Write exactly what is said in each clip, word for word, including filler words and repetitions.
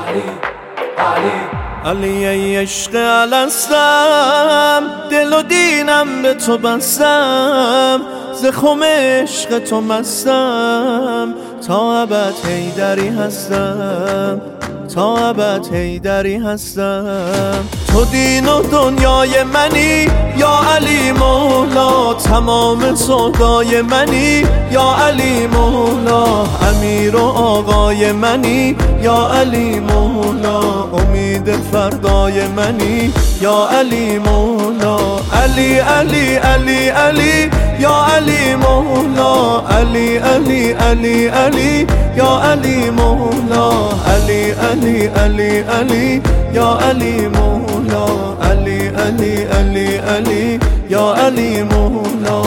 علی ای عشق الستم، دل و دینم به تو بستم، ز خم عشق تو مستم، تا ابد حیدری هستم، تا ابد حیدری هستم. تو دین و دنیای منی یا علی مولا، تمام سودای منی یا علی مولا، امیر و آقای منی یا علی مولا، امید فردای منی یا علی مولا. علی علی علی علی یا علی مولا، علی علی علی علی یا علی مولا، علی علی علی علی یا علی مولا، علی علی علی علی یا علی مولا.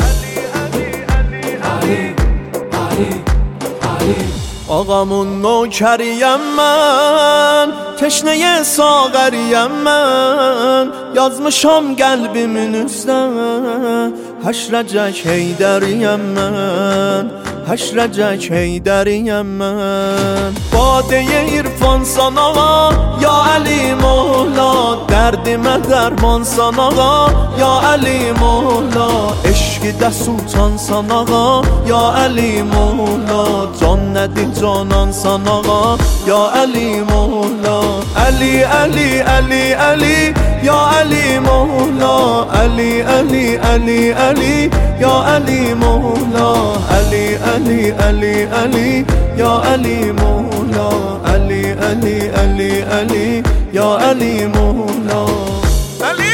آقامون نوکریم من، تشنه ساغریم من، yazmışam kalbimin üstüne haşrecek heyderiyem ben, haşrecek heyderiyem ben. Bade-i irfan sana ya Ali Mola, derdime derman sana ya Ali Mola, eşki-de sultan sana ya Ali Mola, can nedir canan sana ya Ali Mola. Ali Ali Ali Ali ya Ali Mola, Ali Ali Ali Ali ya Ali Mola, Ali Ali Ali Ali ya Ali Mola, Ali Ali Ali Ali ya Ali Mola. Ali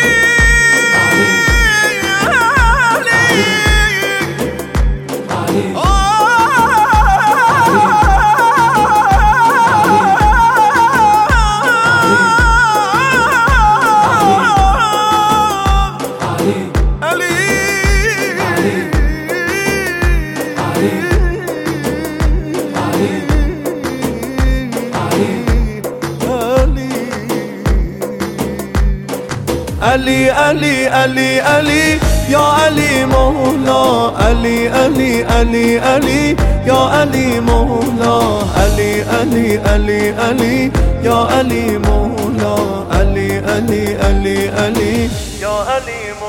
Ali Ali Ali Ali ya Ali Mola, Ali Ali Ali Ali ya Ali Mola, Ali Ali Ali Ali ya Ali Mola, Ali Ali Ali Ali ya Ali Mola.